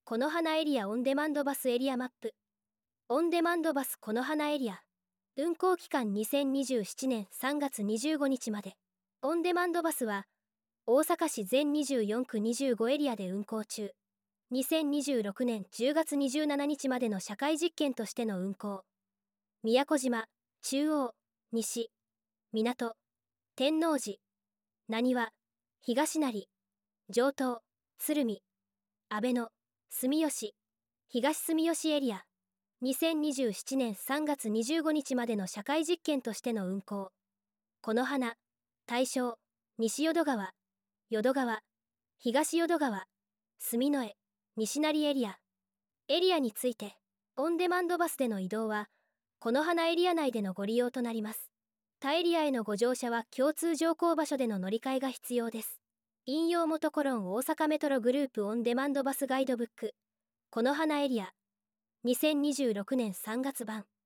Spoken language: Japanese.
この花エリアオンデマンドバスエリアマップ。オンデマンドバスこの花エリア。運行期間2027年3月25日まで。オンデマンドバスは、大阪市全24区25エリアで運行中。2026年10月27日までの社会実験としての運行。宮古島、中央、西、港、天王寺、浪速、東成、城東、鶴見、阿倍野、住吉、東住吉エリア。2027年3月25日までの社会実験としての運行。この花、大正、西淀川、淀川、東淀川、住之江、西成エリア。エリアについて、オンデマンドバスでの移動は、この花エリア内でのご利用となります。他エリアへのご乗車は共通乗降場所での乗り換えが必要です。引用元大阪メトログループオンデマンドバスガイドブック。この花エリア。2026年3月版。